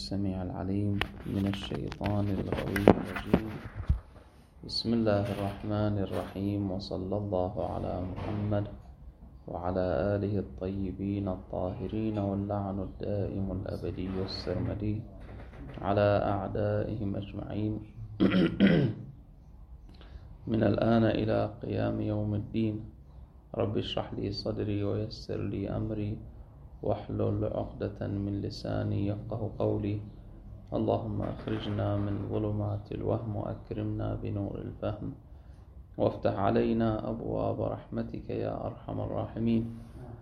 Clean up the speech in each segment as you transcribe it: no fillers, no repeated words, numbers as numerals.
السميع العليم من الشيطان الغوي الرجيم. بسم الله الرحمن الرحيم، وصلى الله على محمد وعلى آله الطيبين الطاهرين، واللعن الدائم الأبدي السرمدي على أعدائهم أجمعين من الآن إلى قيام يوم الدين. رب اشرح لي صدري ويسر لي أمري واحلل عقدة من لساني يفقه قولي. اللهم أخرجنا من ظلمات الوهم وأكرمنا بنور الفهم، وافتح علينا أبواب رحمتك يا أرحم الراحمين.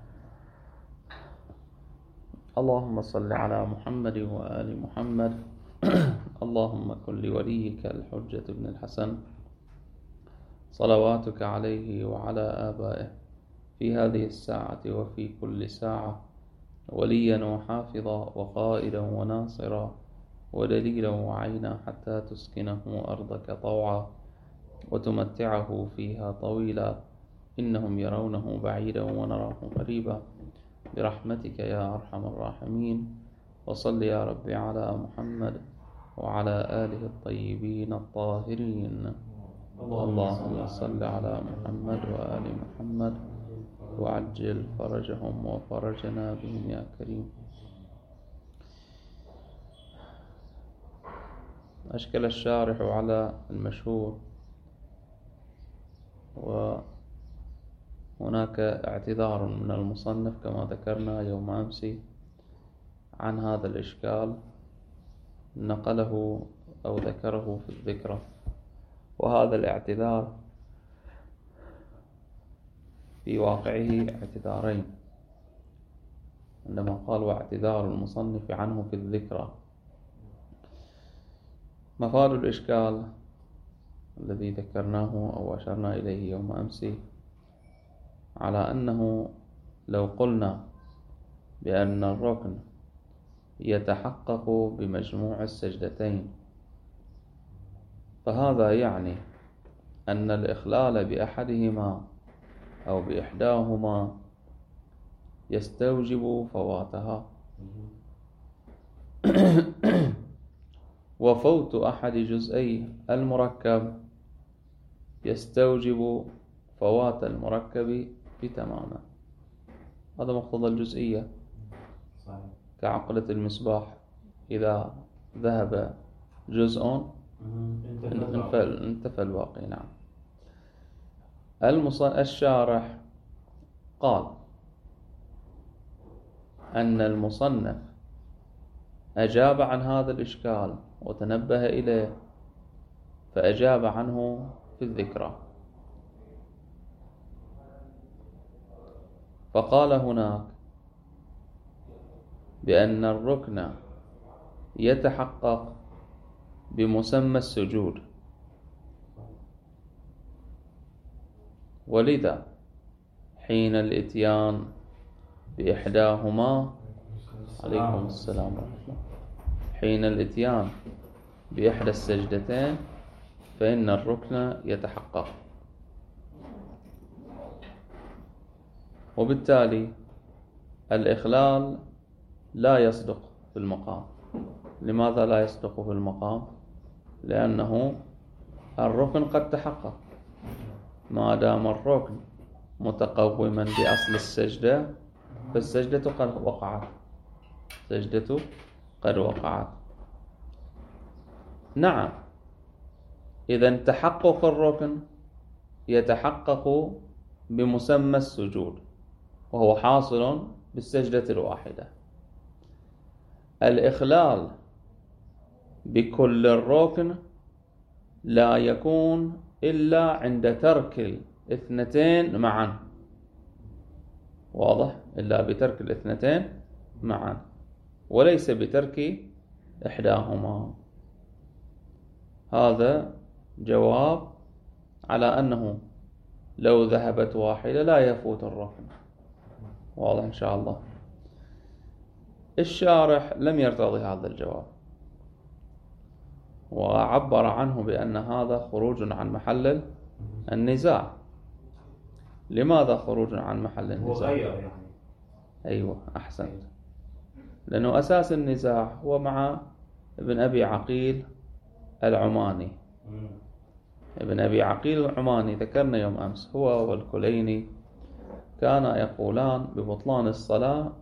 اللهم صل على محمد وآل محمد. اللهم كن لوليك الحجة بن الحسن صلواتك عليه وعلى آبائه في هذه الساعة وفي كل ساعة وليا وحافظا وقائدا وناصرا ودليلا وعينا، حتى تسكنه أرضك طوعا وتمتعه فيها طويلا، إنهم يرونه بعيدا ونراه قريبا، برحمتك يا أرحم الراحمين. وصل يا ربي على محمد وعلى آله الطيبين الطاهرين. اللهم صل على محمد وآل محمد وعجل فرجهم وفرجنا بهم يا كريم. أشكل الشارح على المشهور، وهناك اعتذار من المصنف كما ذكرنا يوم أمس عن هذا الإشكال، نقله أو ذكره في الذكرى. وهذا الاعتذار في واقعه اعتذارين، عندما قال واعتذار المصنف عنه في الذكرى. مفاد الإشكال الذي ذكرناه أو أشرنا إليه يوم أمس على أنه لو قلنا بأن الركن يتحقق بمجموع السجدتين، فهذا يعني أن الإخلال بأحدهما أو بإحداهما يستوجب فواتها، وفوت أحد جزئي المركب يستوجب فوات المركب بتمامه. هذا مقتضى الجزئية، كعقلة المصباح، إذا ذهب جزء انتفى الباقي. نعم. الشارح قال أن المصنف أجاب عن هذا الإشكال وتنبه إليه، فأجاب عنه في الذكرى، فقال هناك بأن الركن يتحقق بمسمى السجود، ولذا حين الإتيان بإحداهما، عليكم السلام ورحمة الله، حين الإتيان بإحدى السجدتين فإن الركن يتحقق، وبالتالي الإخلال لا يصدق في المقام. لماذا لا يصدق في المقام؟ لأنه الركن قد تحقق، ما دام الركن متقوما بأصل السجدة فالسجدة قد وقعت، السجدة قد وقعت. نعم، إذا تحقق الركن يتحقق بمسمى السجود، وهو حاصل بالسجدة الواحدة. الإخلال بكل الركن لا يكون إلا عند ترك الاثنتين معا، واضح؟ إلا بترك الاثنتين معا، وليس بترك إحداهما. هذا جواب على أنه لو ذهبت واحدة لا يفوت الركن. واضح إن شاء الله. الشارح لم يرتضي هذا الجواب، وعبر عنه بأن هذا خروج عن محل النزاع. لماذا خروج عن محل النزاع؟ يعني. أيوة، أحسنت. لأنه أساس النزاع هو مع ابن أبي عقيل العماني. ابن أبي عقيل العماني ذكرنا يوم أمس هو والكليني كانا يقولان ببطلان الصلاة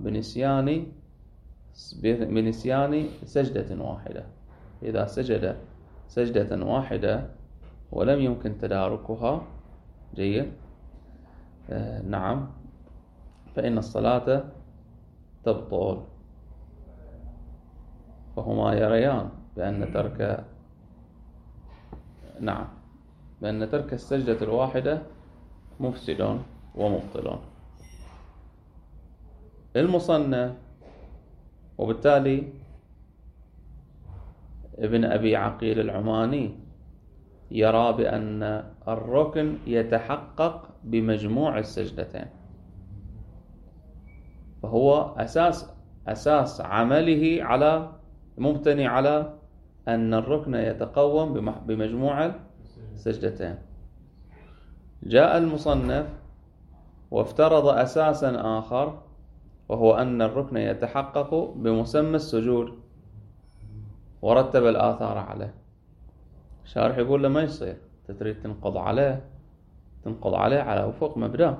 بنسيان سجدة واحدة. إذا سجد سجدة واحدة ولم يمكن تداركها جيد نعم فإن الصلاة تبطل. فهما يريان بأن ترك السجدة الواحدة مفسد ومبطل. المصنف وبالتالي ابن أبي عقيل العماني يرى بأن الركن يتحقق بمجموع السجدتين، فهو أساس عمله مبتني على أن الركن يتقوم بمجموع السجدتين. جاء المصنف وافترض أساسا آخر وهو أن الركن يتحقق بمسمى السجود ورتب الآثار عليه. الشارح يقول له ما يصير، تريد تنقض عليه على وفق مبدأ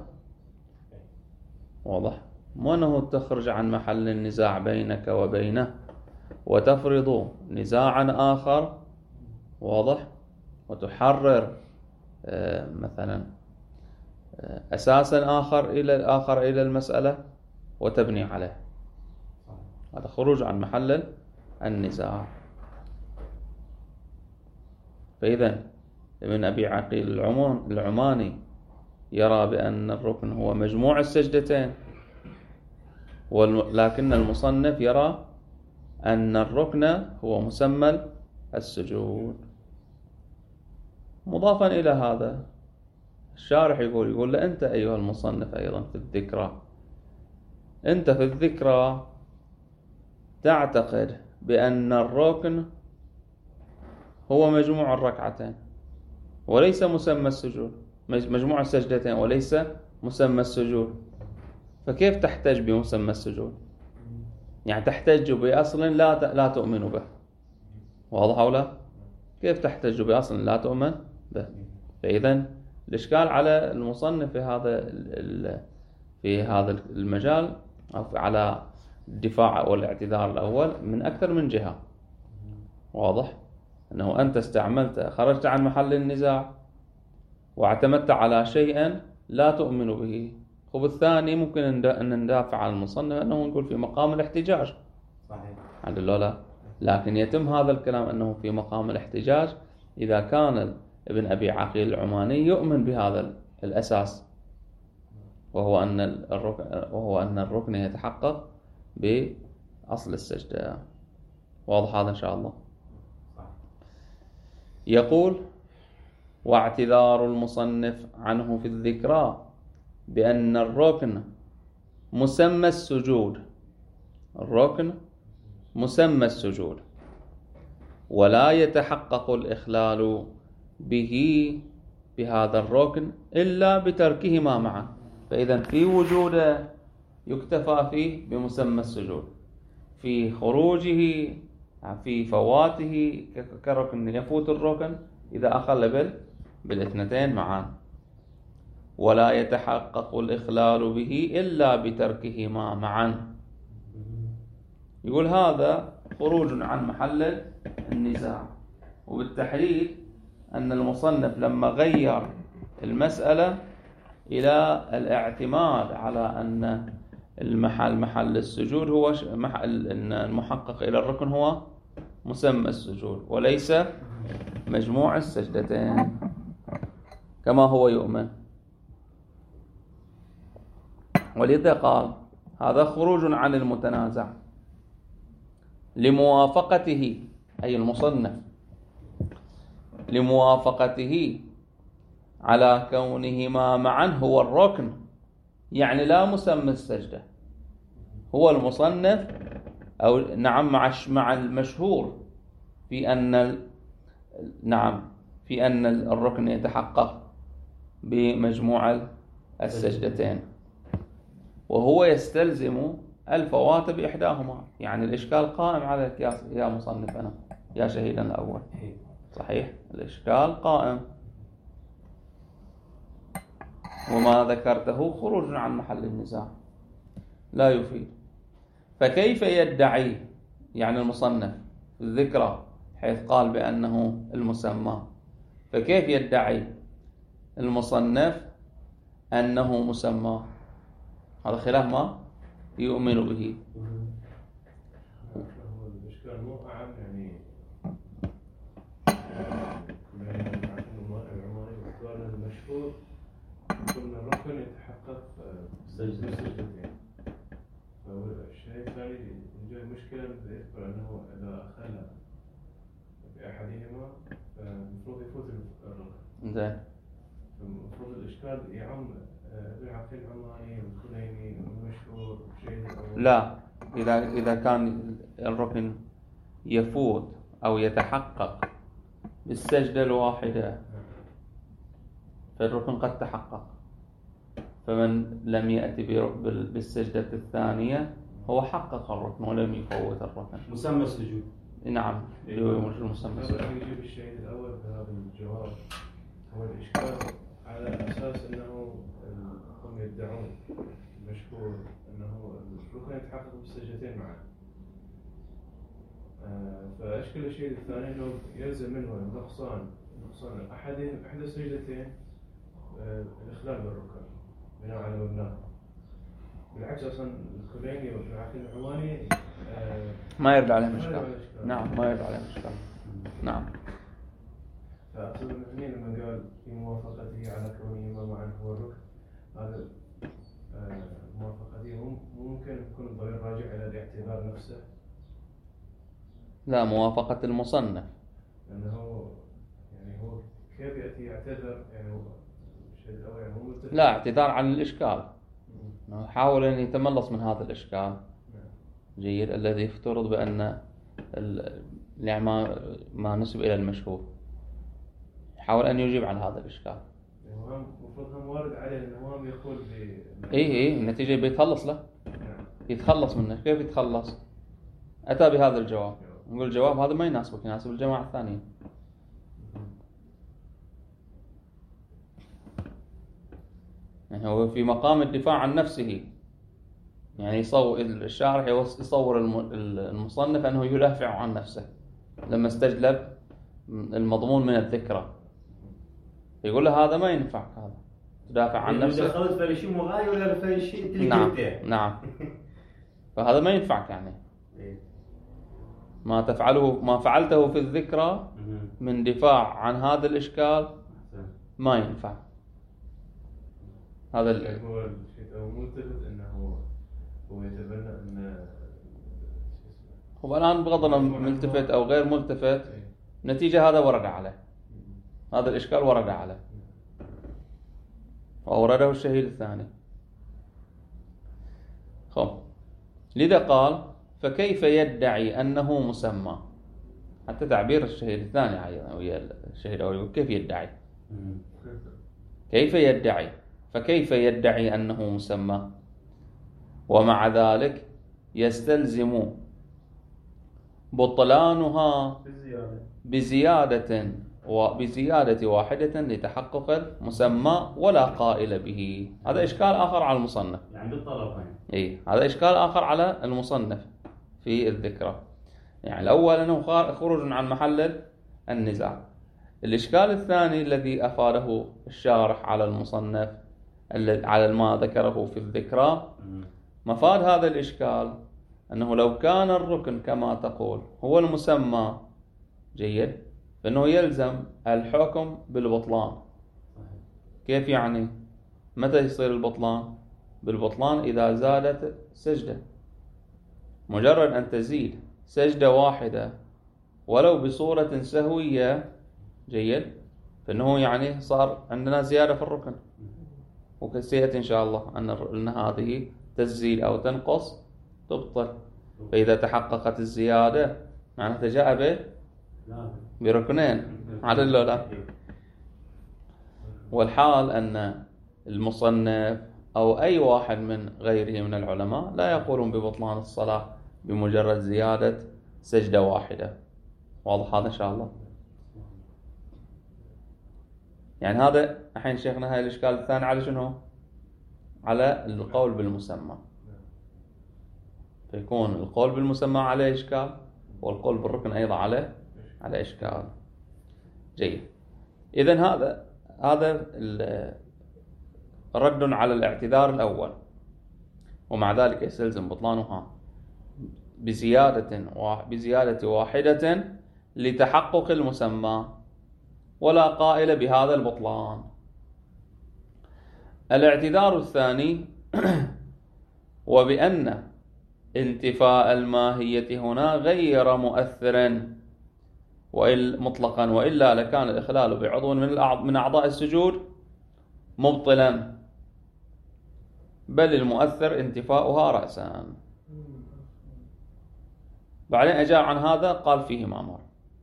واضح، مو أنه تخرج عن محل النزاع بينك وبينه وتفرض نزاعا آخر واضح وتحرر مثلا أساسا آخر إلى المسألة وتبني عليه. هذا خروج عن محل النزاع. فإذا ابن أبي عقيل العماني يرى بأن الركن هو مجموع السجدتين، لكن المصنف يرى أن الركن هو مسمى السجود. مضافا إلى هذا الشارح يقول له أنت أيها المصنف أيضا في الذكرى، أنت في الذكرى تعتقد بأن الركن هو مجموع الركعتين وليس مسمى السجود، مجموع السجدتين وليس مسمى السجود، فكيف تحتج بمسمى السجود؟ يعني تحتج بأصل لا تؤمن به، واضح أو لا؟ كيف تحتج بأصل لا تؤمن به؟ فإذا الإشكال على المصنف في هذا المجال أو على الدفاع والاعتذار الأول من أكثر من جهة. واضح أنه أنت خرجت عن محل النزاع واعتمدت على شيء لا تؤمن به. الثاني ممكن أن ندافع عن المصنف أنه نقول في مقام الاحتجاج صحيح عند لا، لكن يتم هذا الكلام أنه في مقام الاحتجاج إذا كان ابن أبي عقيل العماني يؤمن بهذا الأساس وهو أن الركن يتحقق بأصل السجدة. واضح هذا إن شاء الله. يقول واعتذار المصنف عنه في الذكرى بأن الركن مسمى السجود ولا يتحقق الإخلال بهذا الركن إلا بتركهما معا. فإذا في وجوده يكتفى فيه بمسمى السجود، في خروجه في فواته كركن يفوت الركن إذا أخل بالاثنتين معا، ولا يتحقق الإخلال به إلا بتركهما معا. يقول هذا خروج عن محل النزاع. وبالتحديد أن المصنف لما غير المسألة إلى الاعتماد على أن محل السجود هو أن المحقق إلى الركن هو مسمى السجود وليس مجموع السجدتين كما هو يؤمن. ولذا قال هذا خروج عن المتنازع لموافقته، أي المصنف لموافقته على كونهما معا هو الركن، يعني لا مسمى السجدة. هو المصنف أو نعم مع المشهور في أن الركن يتحقق بمجموع السجدتين، وهو يستلزم الفوات بإحداهما. يعني الإشكال قائم عليك يا مصنف أنا يا شهيدنا الأول. صحيح، الإشكال قائم، وما ذكرته خروج عن محل النزاع لا يفيد. فكيف يدعي يعني المصنف الذكرى حيث قال بأنه المسمى، فكيف يدعي المصنف أنه مسمى؟ هذا خلاف ما يؤمن به. الإشكال مو أعم يعني المشهور كنا الركن يتحقق سجدتين، فالشيء الثاني يوجد مشكلة يذكر أنه إذا خلى بأحدهما فالمفروض يفوت الركن. زين. المفروض الإشكال يعم العقيل العماني والكليني والمشهور شيء. لا، إذا كان الركن يفوت أو يتحقق بالسجدة الواحدة فالركن قد تحقق، فمن لم يأتي بالسجدة الثانية هو حقق الركن ولم يفوت الركن. مسمى السجود. نعم، المسمى السجود. يجيب الشيء الأول بهذا الجواب. هو الإشكال على أساس أنه هم يدعون مشهور أنه الركن يتحقق بالسجدتين معا، فأشكل الشيء الثاني أنه يلزم منه النقصان إحدى السجدتين الإخلال بالركن بناء على مبناه. بالعكس أصلا الكليني والعقيل العماني ما يرد عليهم إشكال. نعم، ما يرد عليهم إشكال. نعم. فأقصد المثني لما قال في موافقته على كونه معا هو الركن، هذا موافقته ممكن يكون الضمير راجع إلى الاعتبار نفسه. لا، موافقة المصنف. لأنه يعني هو كيف يأتي يعتذر يعني هو الشيء الأول يعني هو متفق. لا، اعتذار عن الإشكال، حاول أن يتملص من هذا الإشكال. جيد، الذي يفترض بأن يعني ما نسب إلى المشهور، حاول أن يجيب عن هذا الإشكال. المفروض هم وارد عليه أنه هم يقول إيه النتيجة بيتخلص له. يتخلص منه. كيف يتخلص؟ أتى بهذا الجواب، نقول الجواب هذا ما يناسبك، يناسب الجماعة الثانية. يعني هو في مقام الدفاع عن نفسه، يعني الشارح يصور المصنف أنه يدافع عن نفسه لما استجلب المضمون من الذكرى، يقول له هذا ما ينفع، هذا تدافع عن نفسك. دخلت في شيء مغاير ولا في شيء نعم نعم. فهذا ما ينفعك، يعني ما فعلته في الذكرى من دفاع عن هذا الإشكال ما ينفع. هذا هو ملتفت أنه هو يتبنى أن هو الآن بغض النظر ملتفت أو غير ملتفت، نتيجة هذا ورد عليه، هذا الإشكال ورد عليه وأورده الشهيد الثاني. لذا قال فكيف يدعي أنه مسمى، حتى تعبير الشهيد الثاني أيضا ويا الشهيد الأول كيف يدعي، كيف يدعي، فكيف يدعي أنه مسمى ومع ذلك يستلزم بطلانها بزيادة واحدة لتحقق المسمى ولا قائل به. هذا إشكال آخر على المصنف، يعني بالطرفين. هذا إشكال آخر على المصنف في الذكرى. يعني الأول أنه خروج عن محل النزاع. الإشكال الثاني الذي أفاده الشارح على المصنف على ما ذكره في الذكرى، مفاد هذا الإشكال أنه لو كان الركن كما تقول هو المسمى جيد، فإنه يلزم الحكم بالبطلان. كيف يعني؟ متى يصير البطلان؟ بالبطلان إذا زادت سجدة، مجرد أن تزيد سجدة واحدة ولو بصورة سهوية جيد، فإنه يعني صار عندنا زيادة في الركن، وكسيأتي إن شاء الله أن هذه تزيد أو تنقص تبطل. فإذا تحققت الزيادة معناتها جاء بركنين على اللولا. والحال أن المصنف أو أي واحد من غيره من العلماء لا يقولون ببطلان الصلاة بمجرد زيادة سجدة واحدة. واضح هذا إن شاء الله؟ يعني هذا الحين شيخنا هاي الإشكال الثاني على شنو؟ على القول بالمسمى. فيكون القول بالمسمى عليه إشكال، والقول بالركن أيضا عليه إشكال. جيد. إذن هذا رد على الاعتذار ومع ذلك يستلزم بطلانها بزيادة واحدة لتحقق المسمى، ولا قائل بهذا البطلان. الاعتذار الثاني وبأن انتفاء الماهية هنا غير مؤثر مطلقا، وإلا لكان الإخلال بعضو من أعضاء السجود مبطلا، بل المؤثر انتفاؤها رأسا. بعدين أجاب عن هذا قال فيه مامر.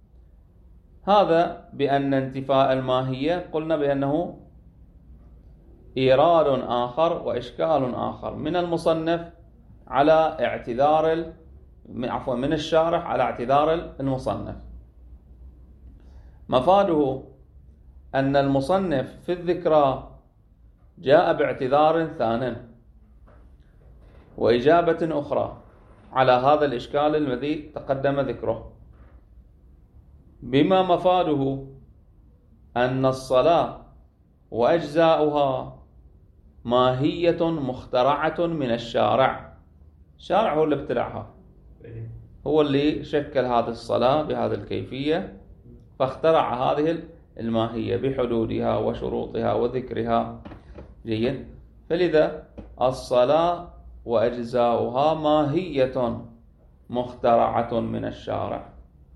هذا بأن انتفاء الماهية قلنا بأنه إيراد آخر وإشكال آخر من المصنف على اعتذار من الشارح على اعتذار المصنف. مفاده أن المصنف في الذكرى جاء باعتذار ثان وإجابة أخرى على هذا الإشكال الذي تقدم ذكره، بما مفاده أن الصلاة وأجزاؤها ماهية مخترعة من الشارع. الشارع هو اللي ابتدعها، هو اللي شكل هذه الصلاة بهذه الكيفية، فاخترع هذه الماهية بحدودها وشروطها وذكرها. جيد. فلذا الصلاة وأجزاؤها ماهية مخترعة من الشارع.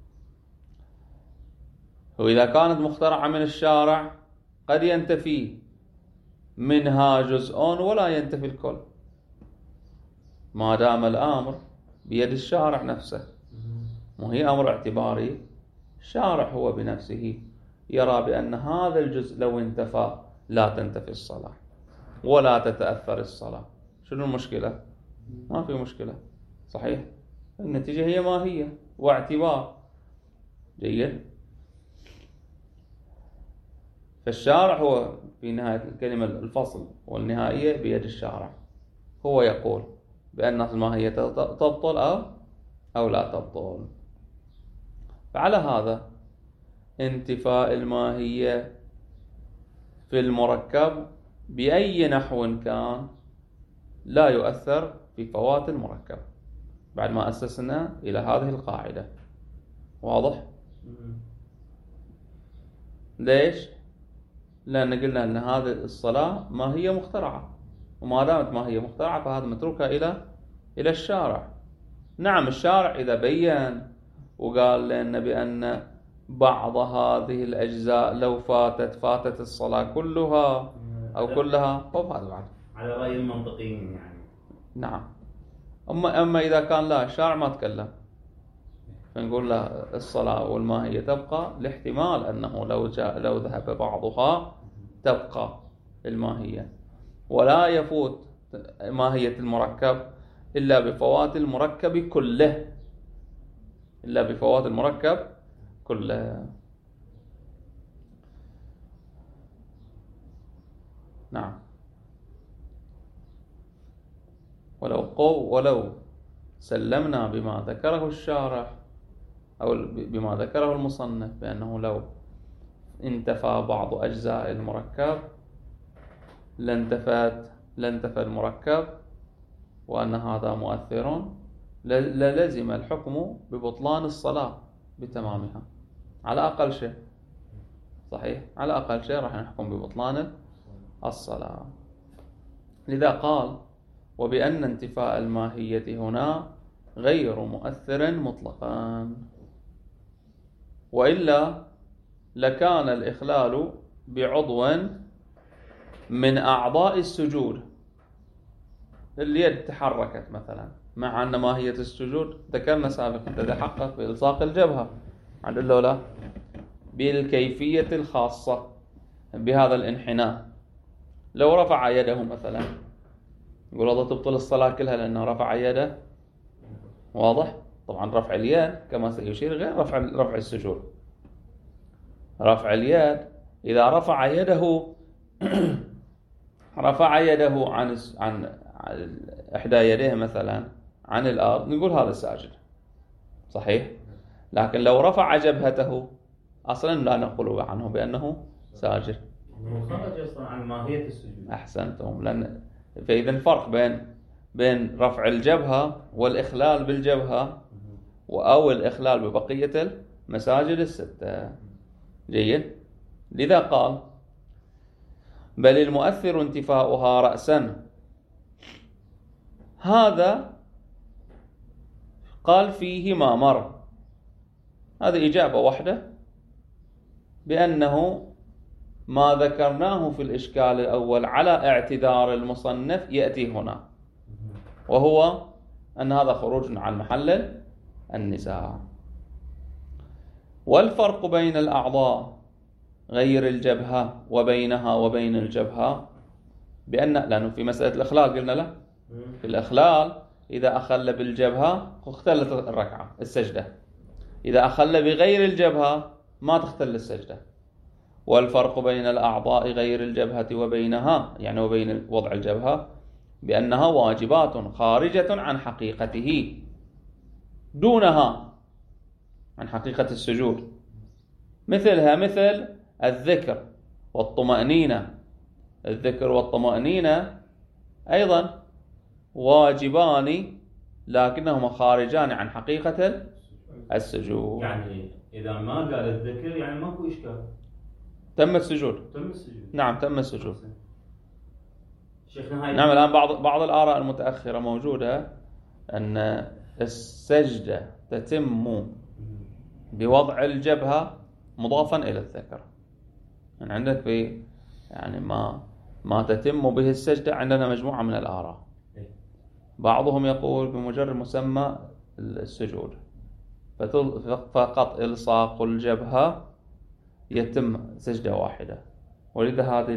وإذا كانت مخترعة من الشارع قد ينتفي منها جزء ولا ينتفي الكل، ما دام الأمر بيد الشارع نفسه، وهي أمر اعتباري. الشارع هو بنفسه يرى بأن هذا الجزء لو انتفى لا تنتفي الصلاة ولا تتأثر الصلاة. شنو المشكلة؟ ما في مشكلة. صحيح، النتيجة هي ماهية واعتبار. جيد. فالشارع هو في نهاية الكلمة الفصل والنهائية بيد الشارع، هو يقول بأن الماهية تبطل أو لا تبطل. فعلى هذا انتفاء الماهية في المركب بأي نحو كان لا يؤثر في فوات المركب، بعد ما أسسنا إلى هذه القاعدة. واضح؟ ليش؟ لأن قلنا أن هذه الصلاة ماهية مخترعة، وما دامت ماهية مخترعة فهذا متروكة إلى الشارع. نعم، الشارع إذا بيّن وقال لنا بأن بعض هذه الأجزاء لو فاتت الصلاة كلها أو كلها، هذا بعد على رأي المنطقيين يعني. نعم. أما إذا كان لا، الشارع ما تكلم، فنقول له الصلاة والماهية تبقى، لاحتمال أنه لو ذهب بعضها تبقى الماهية، ولا يفوت ماهية المركب إلا بفوات المركب كله. نعم. ولو سلمنا بما ذكره الشارح أو بما ذكره المصنف بأنه لو انتفى بعض أجزاء المركب لانتفى المركب، وأن هذا مؤثر، للزم الحكم ببطلان الصلاة بتمامها على أقل شيء. صحيح، على أقل شيء راح نحكم ببطلان الصلاة. لذا قال وبأن انتفاء الماهية هنا غير مؤثر مطلقا، وإلا لكان الإخلال بعضو من أعضاء السجود. اليد تحركت مثلا، مع أن ماهية السجود ذكرنا سابقا تتحقق بإلصاق الجبهة عند اللولا بالكيفية الخاصة بهذا الانحناء. لو رفع يده مثلا يقول هذا تبطل الصلاة كلها لأنه رفع يده. واضح؟ طبعا رفع اليد كما سيشير غير رفع السجود. رفع اليد إذا رفع يده رفع يده عن إحدى يديه مثلا عن الأرض، نقول هذا ساجد، صحيح؟ لكن لو رفع جبهته أصلا لا نقول عنه بأنه ساجد. خرج أصلا عن ماهية السجود. أحسنتم. فإذا الفرق بين رفع الجبهة والإخلال بالجبهة أو الإخلال ببقية المساجد الستة. جيد. لذا قال بل المؤثر انتفاؤها رأسا. هذا قال فيه ما مر، هذه إجابة واحدة بأنه ما ذكرناه في الإشكال الأول على اعتذار المصنف يأتي هنا، وهو أن هذا خروج عن محل النزاع. والفرق بين الأعضاء غير الجبهة وبينها وبين الجبهة لأنه في مسألة الإخلال قلنا له في الإخلال إذا أخل بالجبهة اختلت الركعة السجدة، إذا أخل بغير الجبهة ما تختل السجدة. والفرق بين الأعضاء غير الجبهة وبينها يعني وبين وضع الجبهة بأنها واجبات خارجة عن حقيقته دونها عن حقيقة السجود، مثلها مثل الذكر والطمأنينة. الذكر والطمأنينة أيضا واجبان لكنهما خارجان عن حقيقة السجود. يعني إذا ما قال الذكر يعني ماكو إشكال، تم السجود. نعم تم السجود. نعم. الآن بعض الآراء المتأخرة موجودة أن السجدة تتم بوضع الجبهة مضافا إلى الذكر. يعني عندك في يعني ما تتم به السجدة عندنا مجموعة من الآراء. بعضهم يقول بمجرد مسمى السجود فقط إلصاق الجبهة يتم سجدة واحدة. ولذا هذه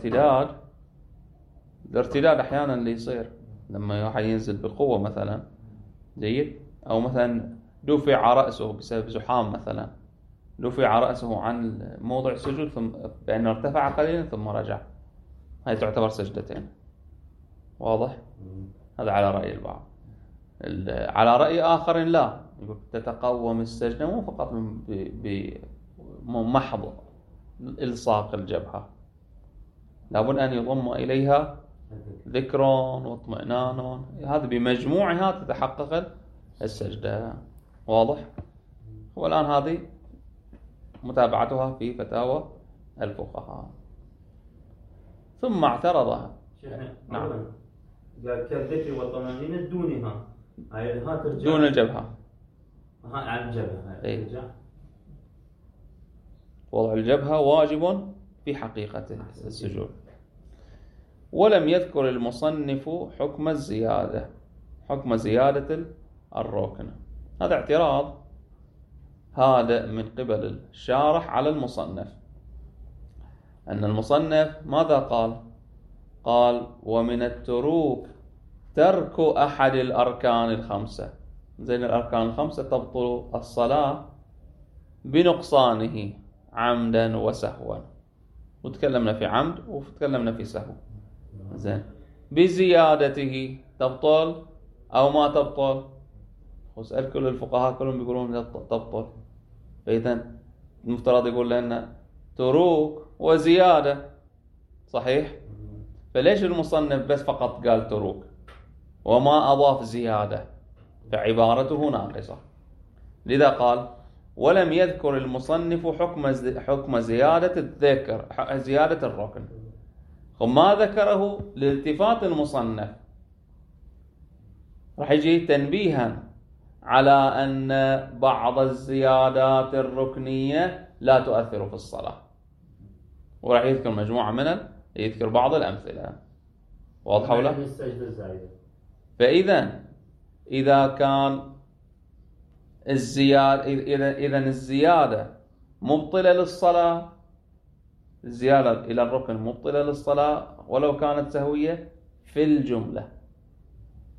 الارتداد أحيانا اللي يصير لما واحد ينزل بقوة مثلا، جيد، أو مثلا دفع رأسه بسبب زحام مثلا، دفع رأسه عن موضع السجود ثم بأنه ارتفع قليلا ثم رجع، هذه تعتبر سجدتين. واضح؟ هذا على رأي البعض. على رأي آخر لا، يقول تتقوم السجدة مو فقط بمحض إلصاق الجبهة، لابد أن يضم إليها ذكر واطمئنان، هذا بمجموعها تتحقق السجدة. واضح؟ والآن هذه متابعتها في فتاوى الفقهاء. ثم اعترضها. نعم. قال كالذكر والطمأنينة دونها، دون الجبهة. عن الجبهة. وضع الجبهة واجب في حقيقة السجود. ولم يذكر المصنف حكم زيادة الركن. هذا اعتراض هذا من قبل الشارح على المصنف، أن المصنف ماذا قال ومن التروك ترك أحد الأركان الخمسة. زين الأركان الخمسة تبطل الصلاة بنقصانه عمدا وسهوا، وتكلمنا في عمد وتكلمنا في سهو. زين بزيادته تبطل أو ما تبطل؟ واسأل كل الفقهاء كلهم بيقولون تبطل. فإذا المفترض يقول لنا تروك وزيادة، صحيح؟ فليش المصنف بس فقط قال تروك وما أضاف زيادة؟ فعبارته ناقصة. لذا قال ولم يذكر المصنف حكم زيادة الذكر، زيادة الركن، وما ذكره لالتفات المصنف راح يجي تنبيها على أن بعض الزيادات الركنية لا تؤثر في الصلاة، وراح يذكر مجموعة يذكر بعض الأمثلة. واضح ولا؟ فإذا إذا كان الزيادة مبطلة للصلاة، الزيادة إلى الركن مبطلة للصلاة ولو كانت سهوية في الجملة،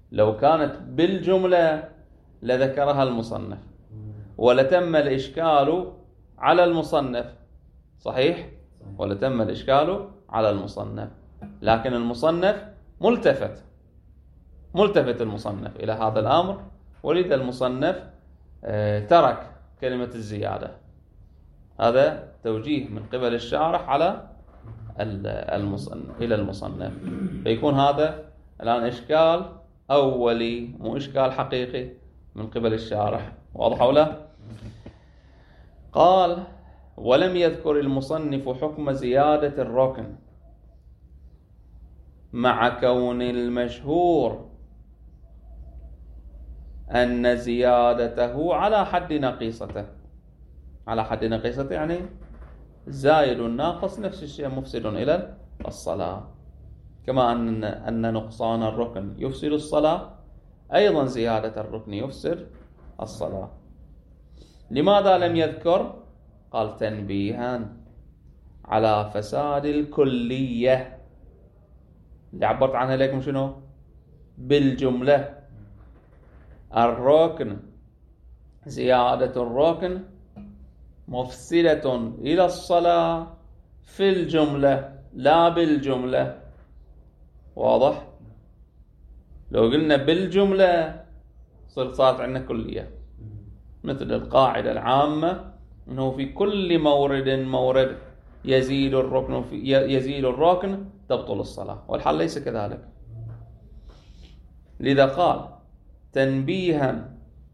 لو كانت بالجملة لذكرها المصنف ولتم الإشكال على المصنف. صحيح؟ ولتم الإشكال على المصنف، لكن المصنف ملتفت المصنف إلى هذا الأمر، ولذا المصنف ترك كلمة الزيادة. هذا توجيه من قبل الشارح على إلى المصنف، فيكون هذا الآن إشكال أولي مو إشكال حقيقي من قبل الشارح. واضح ولا؟ قال: ولم يذكر المصنف حكم زيادة الركن مع كون المشهور أن زيادته على حد نقيصته. على حد نقيصته يعني زائد الناقص نفس الشيء مفسد إلى الصلاة، كما أن نقصان الركن يفسد الصلاة، أيضا زيادة الركن يفسد الصلاة. لماذا لم يذكر؟ قال: تنبيها على فساد الكلية اللي عبرت عنها لكم شنو؟ بالجملة. الركن، زيادة الركن مفسدة إلى الصلاة في الجملة لا بالجملة. واضح؟ لو قلنا بالجملة صارت عندنا كلية، مثل القاعدة العامة أنه في كل مورد يزيد الركن تبطل الصلاة، والحال ليس كذلك. لذا قال: تنبيها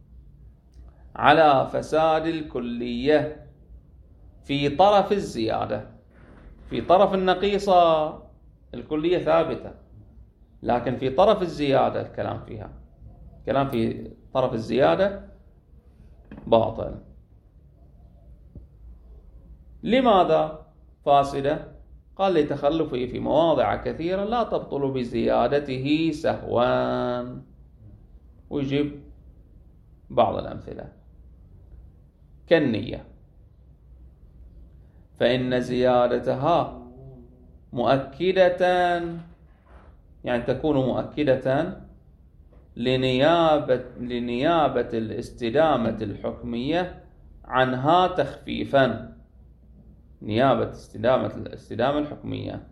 على فساد الكلية في طرف الزيادة. في طرف النقيصة الكلية ثابتة، لكن في طرف الزيادة الكلام فيها، كلام في طرف الزيادة باطل. لماذا فاسدة؟ قال: لتخلفه في مواضع كثيرة لا تبطل بزيادته سهوا. ويجيب بعض الأمثلة كالنية، فإن زيادتها مؤكدة، يعني تكون مؤكدة لنيابة الاستدامة الحكمية عنها تخفيفا. نيابة الاستدامة الحكمية،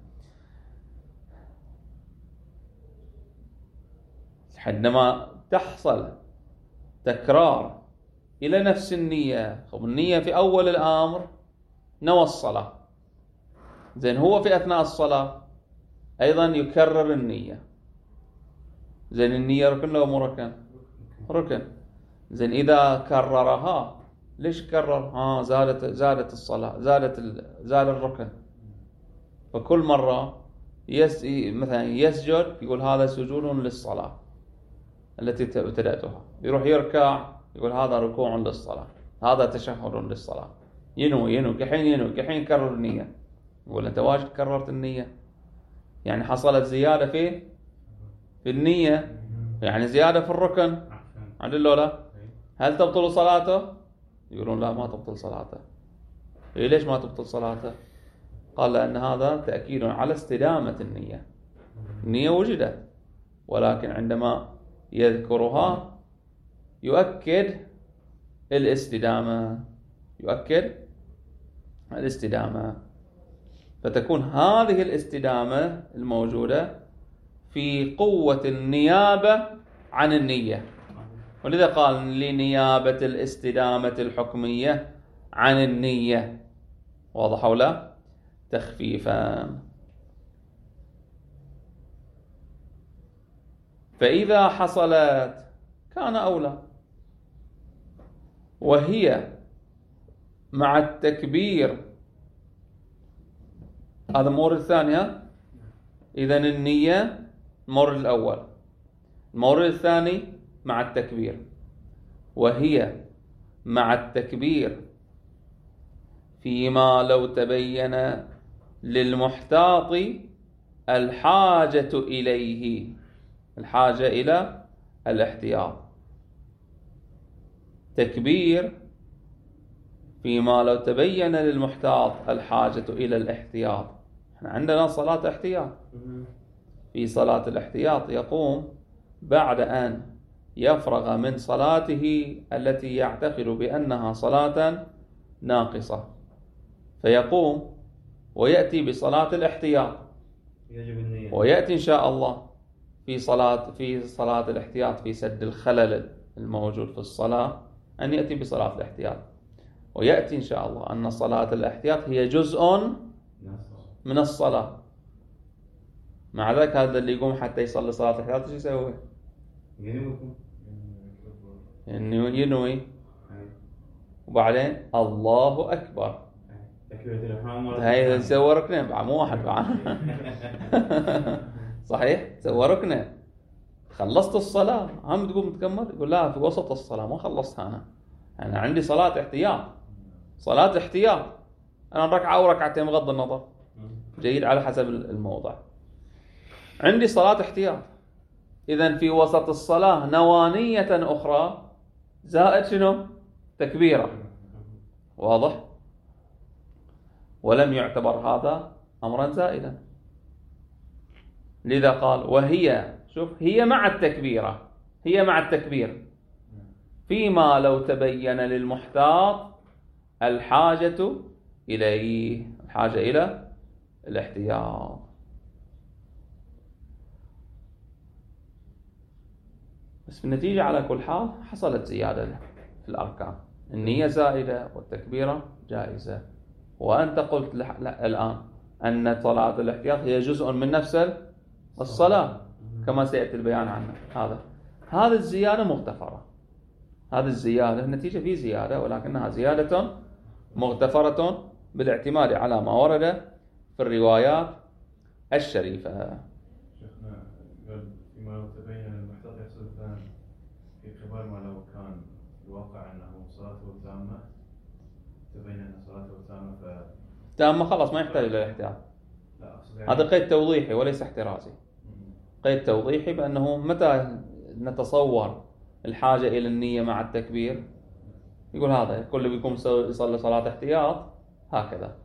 حينما تحصل تكرار إلى نفس النية. النية في أول الأمر نوى الصلاة، زين هو في أثناء الصلاة أيضا يكرر النية. زين النية ركن لو مو ركن؟ ركن. زين إذا كررها، ليش كرر؟ زادت الصلاة، زاد الركن. فكل مرة مثلا يسجد يقول هذا سجود للصلاة التي ابتدأتها، يروح يركع يقول هذا ركوع للصلاة، هذا تشهد للصلاة. ينوي كحين يكرر النية. يقول أنت واجد كررت النية، يعني حصلت زيادة في النية، يعني زيادة في الركن. عدل لا؟ هل تبطل صلاته؟ يقولون لا، ما تبطل صلاته. ليش ما تبطل صلاته؟ قال: لأن هذا تأكيد على استدامة النية. النية وجدت، ولكن عندما يذكرها يؤكد الاستدامة، فتكون هذه الاستدامة الموجودة في قوة النيابة عن النية. ولذا قال: لنيابة الاستدامة الحكمية عن النية. واضح ولا؟ تخفيفا. فإذا حصلت كان أولى، وهي مع التكبير. هذا المورد الثاني. إذن النية المورد الأول. المورد الثاني مع التكبير، وهي مع التكبير فيما لو تبين للمحتاط الحاجة إليه، الحاجة إلى الاحتياط. تكبير فيما لو تبين للمحتاط الحاجة إلى الاحتياط. احنا عندنا صلاة احتياط. في صلاة الاحتياط يقوم بعد أن يفرغ من صلاته التي يعتقد بأنها صلاة ناقصة، فيقوم ويأتي بصلاة الاحتياط، يجب النية. ويأتي إن شاء الله في صلاة الاحتياط في سد الخلل الموجود في الصلاة، أن يأتي بصلاة الاحتياط، ويأتي إن شاء الله أن صلاة الاحتياط هي جزء من الصلاة. مع ذلك هذا اللي يقوم حتى يصلي صلاة الاحتياط شو يسوي؟ ينوي وبعدين الله أكبر. هاي تسوي ركنين بعد، مو واحد بعد. صحيح، تسوي ركنين. خلصت الصلاة هم تقوم تكمل؟ يقول لا، في وسط الصلاة ما خلصتها أنا عندي صلاة احتياط. صلاة احتياط أنا ركعة أو ركعتين بغض النظر، جيد، على حسب الموضع. عندي صلاة احتياط، إذن في وسط الصلاة نوانية أخرى زائد شنو؟ تكبيرة. واضح؟ ولم يعتبر هذا أمرا زائدا، لذا قال وهي، شوف، هي مع التكبيرة، هي مع التكبير، فيما لو تبين للمحتاط الحاجة إليه، الحاجة إلى الاحتياط. بس في النتيجة على كل حال حصلت زيادة في الأركان، النية زائدة والتكبيرة جائزة. وأنت قلت الآن أن صلاة الاحتياط هي جزء من نفس الصلاة كما سيأتي البيان عنه. هذه الزيادة مغتفرة، هذه الزيادة النتيجة في زيادة، ولكنها زيادة مغتفرة بالاعتماد على ما ورد في الروايات الشريفة. شيخنا قال فيما لو تبين المحتاط يحصل الثاني في قبال ما لو كان الواقع أنه صلاته تامة، تبين أن صلاته تامة تامة خلاص ما يحتاج إلى الاحتياط. هذا قيد توضيحي وليس احترازي، قيد توضيحي بأنه متى نتصور الحاجة إلى النية مع التكبير، يقول هذا كل بيكون يصلي صلاة احتياط هكذا.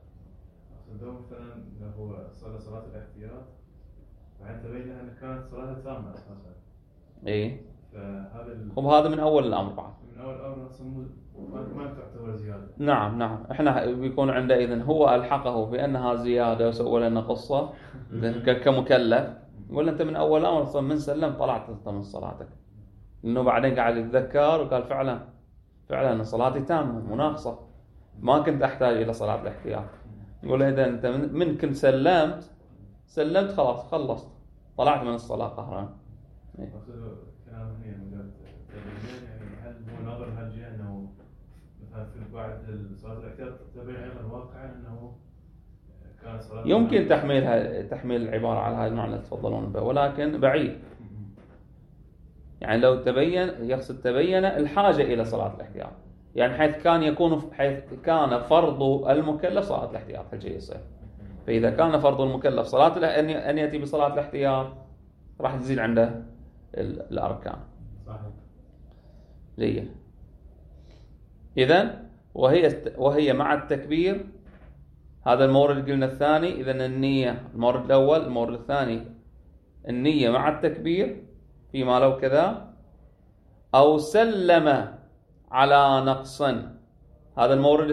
مثلا لو هو صلى صلاة الاحتياط بعدين تبين له أن كانت صلاة تامة أساسا. إيه. هذا من أول الأمر بعد. من أول الأمر ما تعتبر زيادة. نعم. إحنا بيكون عنده إذن هو ألحقه بأنها زيادة وسوى لنا قصة كمكلف، يقول أنت من أول الأمر من سلم طلعت أنت من صلاتك، لأنه بعدين قاعد يتذكر وقال فعلا صلاتي تامة مناقصة، ما كنت أحتاج إلى صلاة الاحتياط. يقول إذا أنت من كنت سلمت خلاص خلصت، طلعت من الصلاة قهرا. كلام هنا يعني هل هو ناظر هالجهة أنه مثلا في بعد صلاة الاحتياط تبين أيضا واقعا أنه كان صلاة، يمكن تحميل العبارة على هذا المعنى اللي تفضلون به، ولكن بعيد. يعني لو يقصد تبين الحاجة إلى صلاة الاحتياط، يعني حيث كان فرض المكلف صلاة الاحتياط هالشيء يصير. فإذا كان فرض المكلف صلاة أن يأتي بصلاة الاحتياط راح تزيد عنده الأركان. صحيح. ليه؟ إذن وهي مع التكبير، هذا المورد قلنا الثاني. إذن النية المورد الأول، المورد الثاني النية مع التكبير فيما لو كذا، أو سلم على نقص، هذا المورد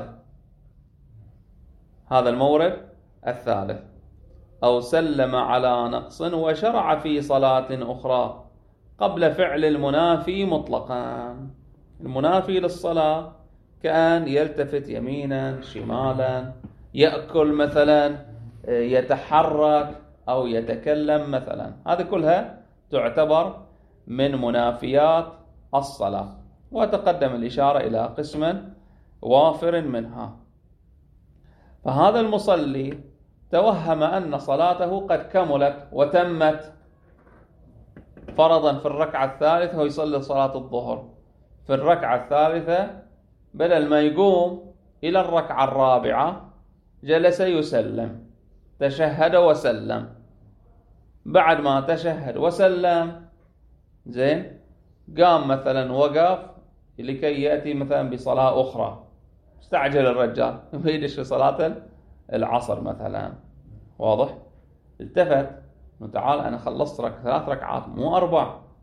الثالث، أو سلم على نقص وشرع في صلاة أخرى قبل فعل المنافي مطلقا. المنافي للصلاة كأن يلتفت يمينا شمالا، يأكل مثلا، يتحرك أو يتكلم مثلا، هذه كلها تعتبر من منافيات الصلاة، وتقدم الإشارة إلى قسم وافر منها. فهذا المصلي توهم أن صلاته قد كملت وتمت، فرضا في الركعة الثالثة هو يصلي صلاة الظهر، في الركعة الثالثة بدل ما يقوم إلى الركعة الرابعة جلس يسلم، تشهد وسلم. بعد ما تشهد وسلم زين قام مثلا وقف لكي يأتي مثلا بصلاة أخرى، استعجل الرجال يريدش في صلاة العصر مثلا، واضح؟ التفت تعال أنا خلصت 3 ركعات مو 4،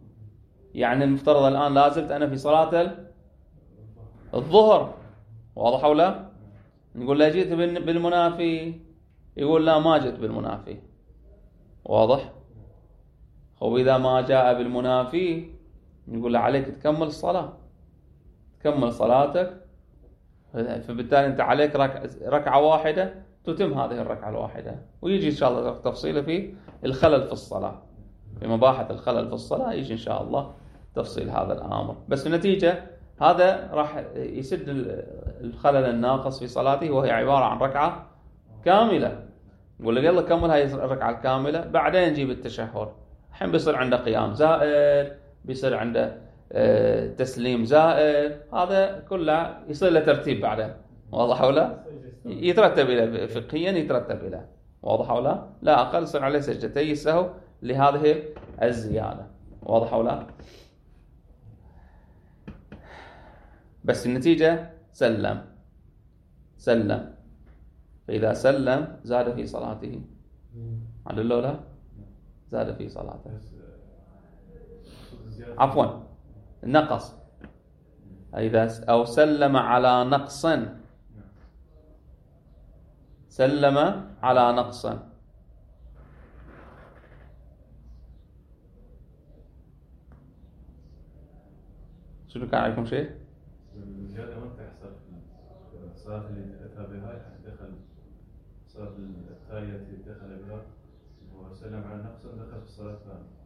يعني المفترض الآن لازلت أنا في صلاة الظهر، واضح أو لا؟ نقول لا جئت بالمنافي، يقول لا ما جئت بالمنافي، واضح؟ وإذا ما جاء بالمنافي نقول له عليك تكمل الصلاة، تكمل صلاتك، فبالتالي أنت عليك ركعة واحدة تتم هذه الركعة الواحدة. ويجي إن شاء الله تفصيله في الخلل في الصلاة، في مباحث الخلل في الصلاة يجي إن شاء الله تفصيل هذا الأمر. بس النتيجة هذا راح يسد الخلل الناقص في صلاته، وهي عبارة عن ركعة كاملة. نقول له يلا كمل هاي الركعة الكاملة، بعدين نجيب التشهد. الحين بيصير عنده قيام زائد، بيصير عنده تسليم زائد، هذا كله يصير له ترتيب بعدين، واضح ولا؟ يترتب إلى فقهيا، يترتب إلى، واضح ولا؟ لا أقل يصير عليه سجدتي السهو لهذه الزيادة، واضح ولا؟ بس النتيجة سلم، فإذا سلم زاد في صلاته، على اللولا زاد في صلاته، عفوا نقص، إذا أو سلم على نقص، سلم على نقص. شنو كان عليكم شيء؟ الزيادة ما تحصل في الصلاة اللي أتى بها، دخل الصلاة التالية التي دخل بها وسلم على نقص، دخل في الصلاة الثانية.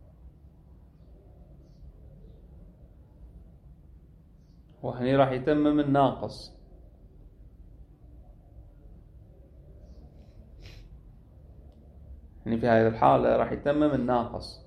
وهني راح يتمم الناقص، هني في هذه الحالة راح يتمم الناقص.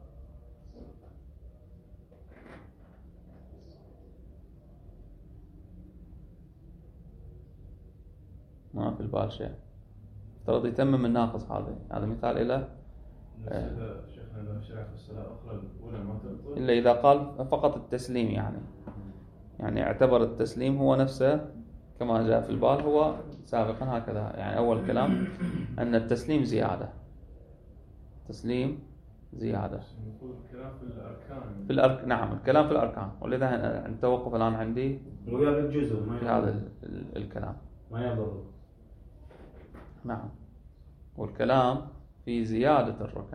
ما في البال شيء، افترض يتمم الناقص. هذا مثال إلى شيخنا إذا شرع في الصلاة أخرى الأولى ما تبطل إلا إذا قال فقط التسليم، يعني اعتبر التسليم هو نفسه كما جاء في البال، هو سابقا هكذا. يعني أول كلام أن التسليم زيادة، تسليم زيادة الكلام في الأركان، نعم الكلام في الأركان. ولذا التوقف الآن عندي ويا بالجزء في هذا الكلام، ما يضر. نعم، والكلام في زيادة الركن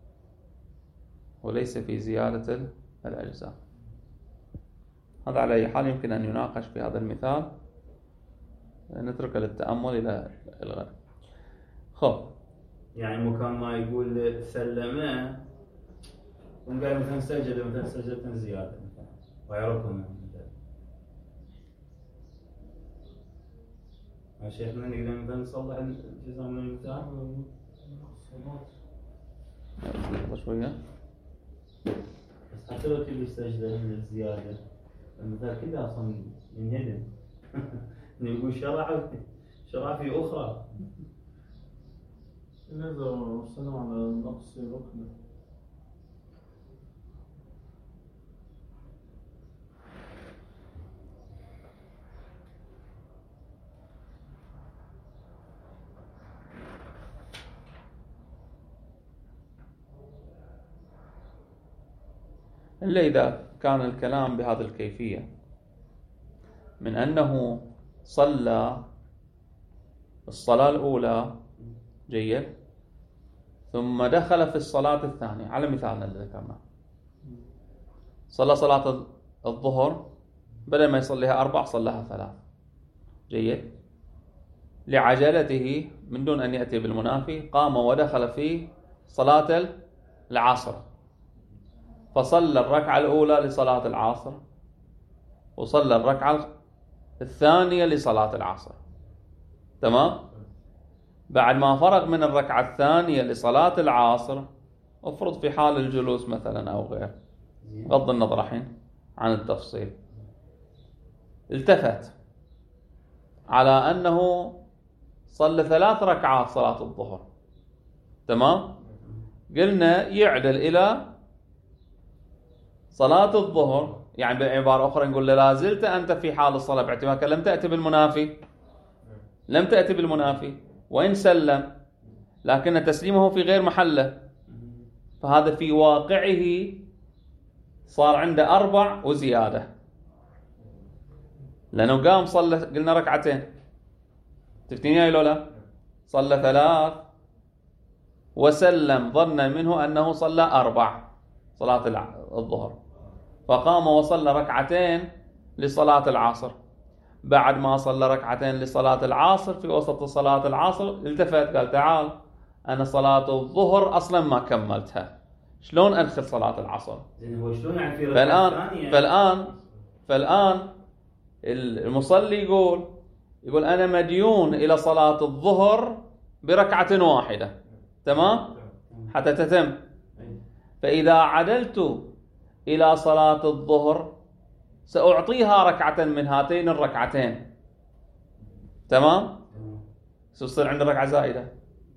وليس في زيادة الأجزاء. هذا على أي حال يمكن أن يناقش في هذا المثال، نترك للتأمل إلى الغد. خب، يعني مكان ما يقول سلمه ونقال مثلا سجدة زيادة مثلا ويعرفون مثلا، يا شيخنا نقدر مثلا نصلح الجزء من المثال شوية. بس حتى لو تبي السجدة من الزيادة المثال كله أصلا ينهدم. يقول شرع في أخرى. إذا وصلنا على نقص ركن إلا إذا كان الكلام بهذه الكيفية، من أنه صلى الصلاة الأولى جيد ثم دخل في الصلاة الثانية، على مثالنا اللي ذكرناه، صلى صلاة الظهر بدل ما يصليها 4 صلىها 3 جيد، لعجلته من دون أن يأتي بالمنافي قام ودخل في صلاة العصر، فصلى الركعة الأولى لصلاة العصر وصلى الركعة الثانية لصلاة العصر، تمام؟ بعد ما فرغ من الركعة الثانية لصلاة العصر، افرض في حال الجلوس مثلا أو غير، بغض النظر الحين عن التفصيل، التفت على أنه صلى 3 ركعات صلاة الظهر، تمام؟ قلنا يعدل إلى صلاة الظهر، يعني بعبارة أخرى نقول له لا زلت أنت في حال الصلاة، باعتبارك لم تأتي بالمنافي، وإن سلم لكن تسليمه في غير محله، فهذا في واقعه صار عنده 4 وزيادة، لأنه قام صلى قلنا ركعتين، تفتين يا لولا؟ صلى 3 وسلم ظنا منه أنه صلى 4 صلاة الظهر، فقام وصلى ركعتين لصلاة العصر. بعد ما صلى ركعتين لصلاة العصر، في وسط صلاة العصر التفت قال تعال أنا صلاة الظهر أصلا ما كملتها، شلون أدخل صلاة العصر؟ هو شلون يعني في ركعة ثانية؟ فالآن المصلي يقول أنا مديون إلى صلاة الظهر بركعة واحدة، تمام؟ حتى تتم. فإذا عدلت إلى صلاة الظهر سأعطيها ركعة من هاتين الركعتين، تمام؟ سيصير عندي ركعة زائدة.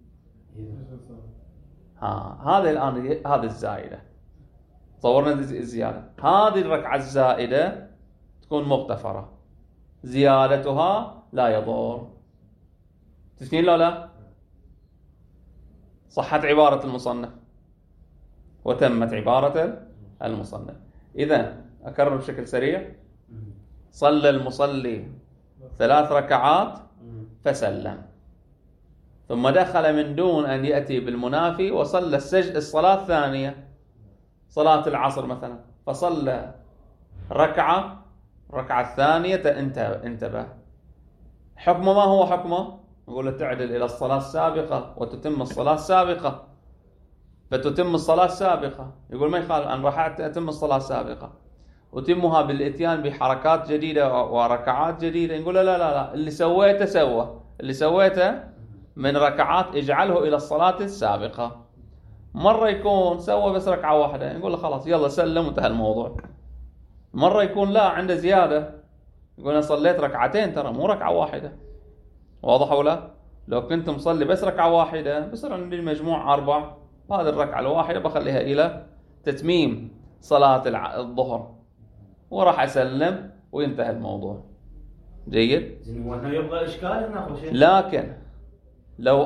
هذا الآن هذه الزائدة، تصورنا الزيادة، هذه الركعة الزائدة تكون مغتفرة، زيادتها لا يضر. تثنين لا؟ صحت عبارة المصنف وتمت عبارة المصنف. إذا أكرر بشكل سريع: صلى المصلي 3 ركعات فسلم، ثم دخل من دون أن يأتي بالمنافي وصلى الصلاة الثانية، صلاة العصر مثلا، فصلى الركعة الثانية انتبه. حكمه ما هو حكمه؟ نقول له تعدل إلى الصلاة السابقة وتتم الصلاة السابقة، فتتم الصلاة السابقة. يقول ما يخالف، أن راح أتم الصلاة السابقة وتمها بالإتيان بحركات جديدة وركعات جديدة. نقول له لا، اللي سويته من ركعات اجعله إلى الصلاة السابقة. مرة يكون سوى بس ركعة واحدة، نقول له خلاص يلا سلم وانتهى الموضوع. مرة يكون لا، عنده زيادة، يقول أنا صليت ركعتين ترى مو ركعة واحدة. واضح ولا؟ لو كنت مصلي بس ركعة واحدة بصير عندي المجموع 4، هذه الركعة الواحدة بخليها إلى تتميم صلاة الظهر وراح أسلم وينتهي الموضوع. جيد؟ وهنا يبقى إشكال هنا شيء. لكن لو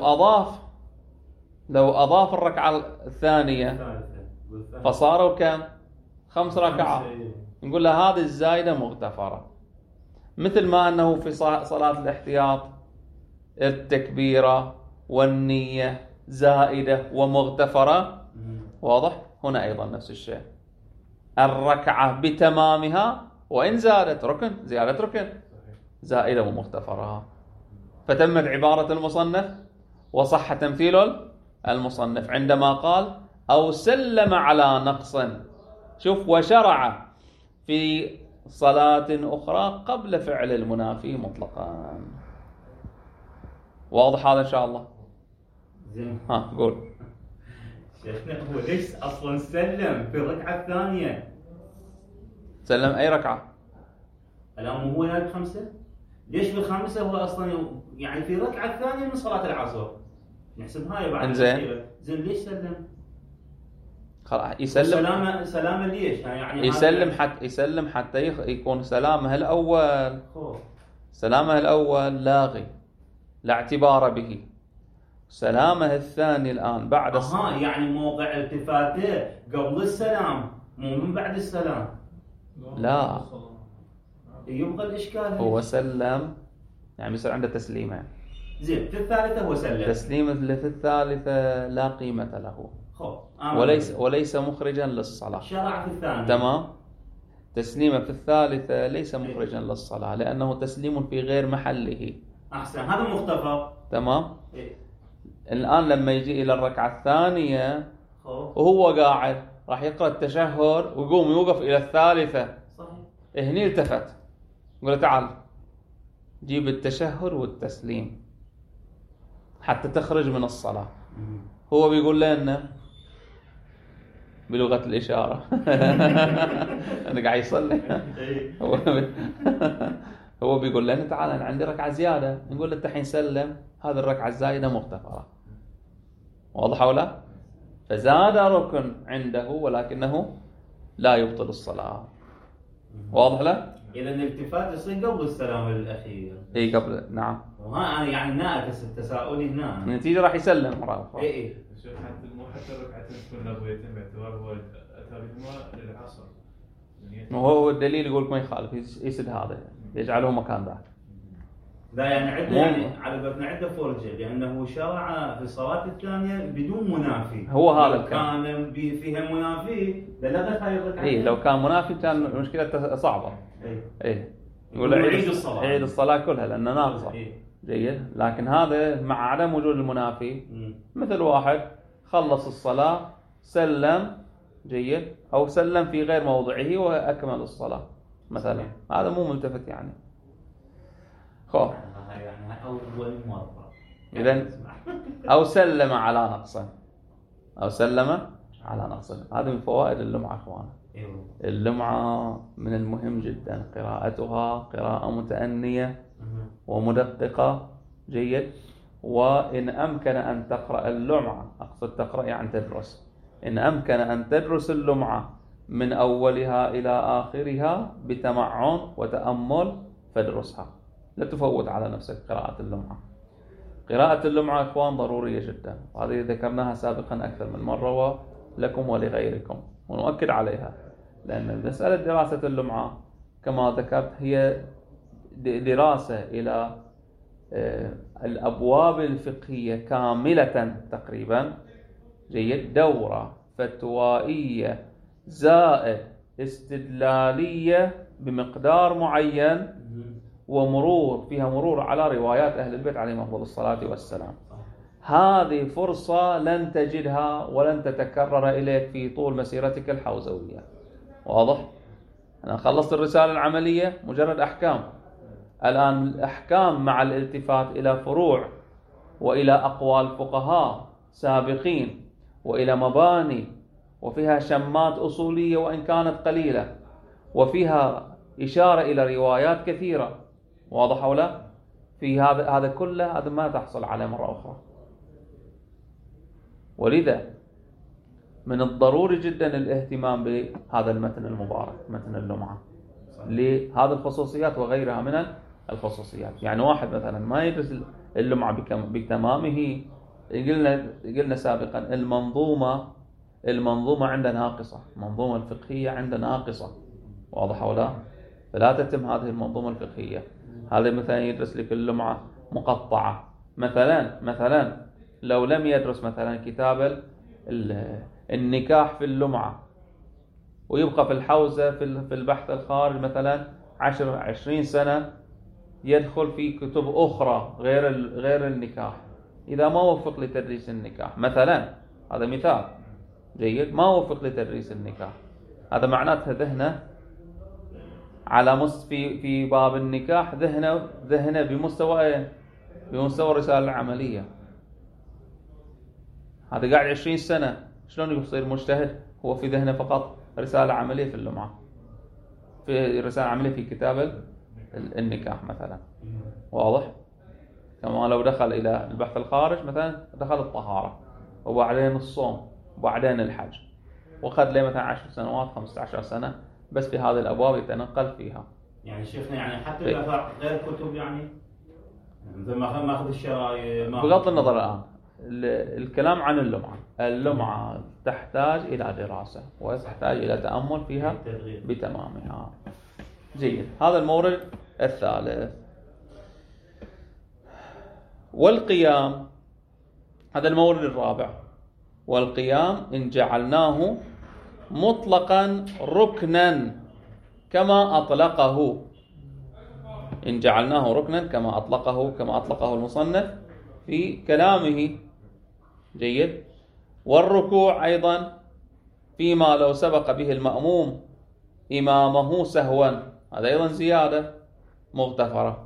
أضاف الركعة الثانية فصاروا كم؟ 5 ركعات، نقول له هذه الزايدة مغتفرة، مثل ما أنه في صلاة الاحتياط التكبيرة والنية زائدة ومغتفرة. واضح؟ هنا أيضا نفس الشيء، الركعة بتمامها وإن زادت ركن، زيادة ركن، زائدة ومغتفرة. فتمت عبارة المصنف وصح تمثيل المصنف عندما قال أو سلم على نقص، شوف، وشرع في صلاة أخرى قبل فعل المنافي مطلقا. واضح هذا إن شاء الله؟ زين. قول. شيخنا هو ليش أصلا سلم في الركعة الثانية؟ سلم أي ركعة؟ الآن هو جايب 5، ليش في ال5 هو أصلا يعني في الركعة الثانية من صلاة العصر؟ نحسب هاي بعد. زين ليش سلم؟ خلاص يسلم. سلامة ليش؟ يعني يسلم حتى يكون سلامه الأول لاغي لا اعتبار به. سلامه الثاني الآن بعد يعني موقع التفاته قبل السلام مو من بعد السلام. لا، يبقى الإشكال هو سلم يعني يصير عنده تسليمة. زين، في الثالثة هو سلم. تسليمة اللي في الثالثة لا قيمة له، وليس مخرجا للصلاة. شرع في الثانية، تمام. تسليمة في الثالثة ليس مخرجا للصلاة لأنه تسليم في غير محله. أحسن، هذا مختفى. تمام. الآن لما يجي إلى الركعة الثانية وهو قاعد راح يقرأ التشهد ويقوم يوقف إلى الثالثة. صحيح. هني التفت، يقول تعال جيب التشهد والتسليم حتى تخرج من الصلاة. هو بيقول لنا بلغة الإشارة أنا قاعد يصلي. هو بيقول لنا تعال أنا عندي ركعة زيادة، نقول له الحين سلم، هذه الركعة الزايدة مغتفرة. واضح ولا؟ فزاد ركن عنده ولكنه لا يبطل الصلاة. واضح له؟ إذا الالتفات يصير قبل السلام الأخير. إيه قبل، نعم. وها أنا يعني ناقص التساؤلي هنا. النتيجة راح يسلم مرة أخرى. إيه. مو حتى الركعتين تكون لغويتين باعتبار هو أتى بهما للعصر، وهو الدليل يقول ما يخالف يسد هذا يجعله مكان ذاك. لا يعني عدة يعني على قولتنا عدة فرجة لأنه شرع في الصلاة الثانية بدون منافي. هو هذا لو كان فيها منافي للغت هاي الركعة. إيه لو كان منافي كان مشكلة صعبة. إيه يقول عيد الصلاة. عيد الصلاة كلها لأنها ناقصة. إيه. جيد لكن هذا مع عدم وجود المنافي مثل واحد خلص الصلاة سلم جيد أو سلم في غير موضعه وأكمل الصلاة مثلا هذا مو ملتفت يعني. خوف يعني أول مرة إذن أو سلم على نقصه أو سلم على نقصه. هذه من فوائد اللمعة أخوان. اللمعة من المهم جدا قراءتها قراءة متأنية ومدققة جيد. وإن أمكن أن تقرأ اللمعة أقصد تقرأ يعني تدرس إن أمكن أن تدرس اللمعة من أولها إلى آخرها بتمعن وتأمل فادرسها لا تفوت على نفسك قراءة اللمعة. قراءة اللمعة أخوان ضرورية جدا وهذه ذكرناها سابقا أكثر من مرة ولكم ولغيركم ونؤكد عليها لأن مسألة دراسة اللمعة كما ذكرت هي دراسة إلى الأبواب الفقهية كاملة تقريبا جيد دورة فتوائية زائد استدلالية بمقدار معين ومرور فيها مرور على روايات أهل البيت عليهم أفضل الصلاة والسلام. هذه فرصة لن تجدها ولن تتكرر إليك في طول مسيرتك الحوزوية. واضح؟ أنا خلصت الرسالة العملية مجرد أحكام. الآن الأحكام مع الالتفات إلى فروع وإلى أقوال فقهاء سابقين وإلى مباني وفيها شمات أصولية وإن كانت قليلة وفيها إشارة إلى روايات كثيرة. واضح أو لا؟ في هذا كله هذا ما تحصل عليه مرة أخرى. ولذا من الضروري جدا الاهتمام بهذا المتن المبارك متن اللمعة لهذه الخصوصيات وغيرها من الخصوصيات. يعني واحد مثلا ما يدرس اللمعة بتمامه قلنا سابقا المنظومة عندنا ناقصة. المنظومة الفقهية عندنا ناقصة. واضح أو لا؟ فلا تتم هذه المنظومة الفقهية. هذا مثلا يدرس لك اللمعة مقطعة مثلا لو لم يدرس مثلا كتاب النكاح في اللمعة ويبقى في الحوزة في البحث الخارج مثلا 20 سنة يدخل في كتب أخرى غير النكاح إذا ما وفق لتدريس النكاح مثلا هذا مثال جيد ما وفق لتدريس النكاح هذا معناته ذهنه على في باب النكاح ذهنه بمستوى الرسالة العملية. هذا قاعد 20 سنة شلون يصير مجتهد هو في ذهنه فقط رسالة عملية في اللمعة في رسالة عملية في كتاب النكاح مثلا. واضح؟ كما لو دخل إلى البحث الخارج مثلا دخل الطهارة وبعدين الصوم وبعدين الحج وخذ له مثلا 10 سنوات 15 سنة بس في هذه الأبواب يتنقل فيها. يعني شيخنا يعني حتى إذا غير كتب يعني مثل ما أخذ الشرايط بغض النظر الآن الكلام عن اللمعة تحتاج إلى دراسة وتحتاج إلى تأمل فيها بتمامها. جيد. هذا المورد الثالث. والقيام هذا المورد الرابع. والقيام إن جعلناه مطلقا ركنا كما أطلقه إن جعلناه ركنا كما أطلقه المصنف في كلامه. جيد. والركوع أيضا فيما لو سبق به المأموم إمامه سهوا هذا أيضا زيادة مغتفرة.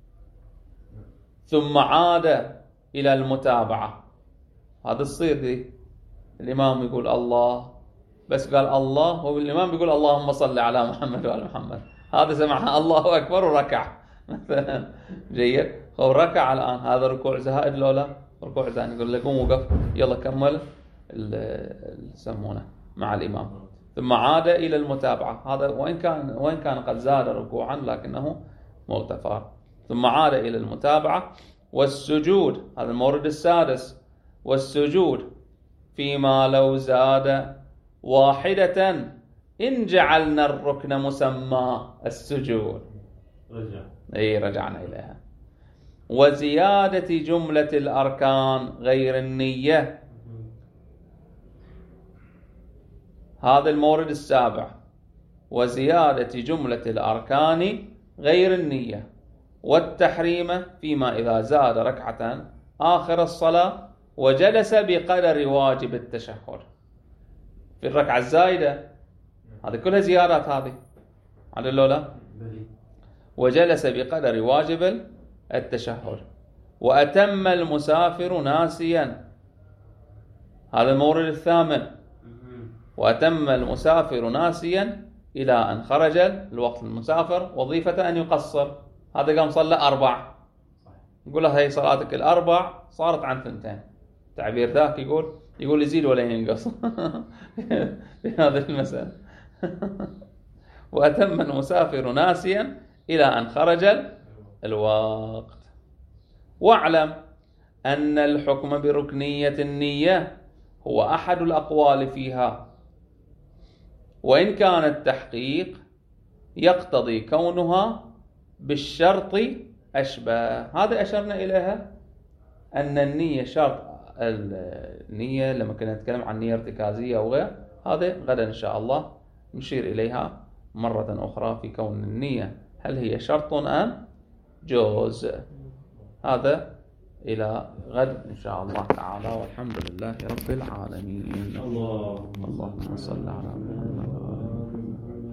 ثم عاد إلى المتابعة هذا الصير دي الإمام يقول الله بس قال الله والإمام بيقول اللهم صل على محمد وعلى محمد هذا سمعها الله أكبر وركع مثلا. جيد. هو ركع الآن هذا ركوع زائد لولا ركوع زائد يقول لكم وقف يلا كمل يسمونه مع الإمام. ثم عاد إلى المتابعة هذا وإن كان قد زاد ركوعا لكنه مغتفر. ثم عاد إلى المتابعة. والسجود هذا المورد السادس. والسجود فيما لو زاد واحدة إن جعلنا الركن مسمى السجود. رجعنا إليها. وزيادة جملة الأركان غير النية. هذا المورد السابع. وزيادة جملة الأركان غير النية والتحريم فيما إذا زاد ركعة آخر الصلاة وجلس بقدر واجب التشهد. في الركعة الزايدة هذه كلها زيارات، هذه على اللولا. وجلس بقدر واجب التشهد. وأتم المسافر ناسيا. هذا المورد الثامن. وأتم المسافر ناسيا إلى أن خرج الوقت. المسافر وظيفة أن يقصر. هذا قام صلى 4، يقول له هي صلاتك ال4 صارت عن 2. تعبير ذاك يقول يزيد ولا ينقص في هذه المسألة. وأتم المسافر ناسيا إلى أن خرج الوقت. واعلم أن الحكم بركنية النية هو أحد الأقوال فيها، وإن كان التحقيق يقتضي كونها بالشرط أشبه. هذا أشرنا إليها أن النية شرط. النية لما كنا نتكلم عن نية ارتكازية أو غير، هذا غدا إن شاء الله نشير إليها مرة أخرى في كون النية هل هي شرط أم جوز. هذا إلى غد إن شاء الله تعالى، والحمد لله رب العالمين. اللهم صل على محمد.